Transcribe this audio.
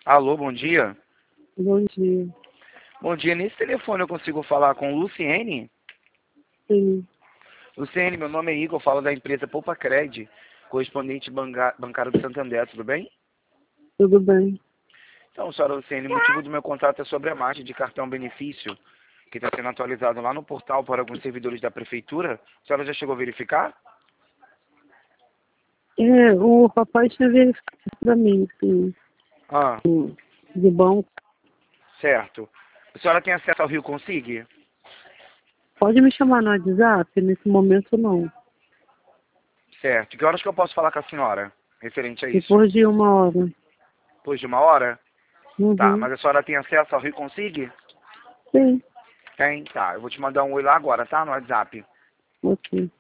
Alô, bom dia. Bom dia. Bom dia, nesse telefone eu consigo falar com Luciene? Sim, Luciene, meu nome é Igor, eu falo da empresa Poupa Cred, correspondente bancário do Santander, tudo bem? tudo bem. Então, senhora Luciene, o motivo do meu contato é sobre a margem de cartão benefício, que está sendo atualizado lá no portal para alguns servidores da prefeitura. A senhora já chegou a verificar? O papai tinha verificado para mim, sim, Ah, de bom. certo. A senhora tem acesso ao Rio Consigue? Pode me chamar no WhatsApp? Nesse momento, não. Certo. Que horas que eu posso falar com a senhora referente a isso? Depois de 1 hora. Depois de 1 hora? Tá, Uhum. mas a senhora tem acesso ao Rio Consigue? Sim, Tem? Tá, eu vou te mandar um oi lá agora, tá? No WhatsApp. ok.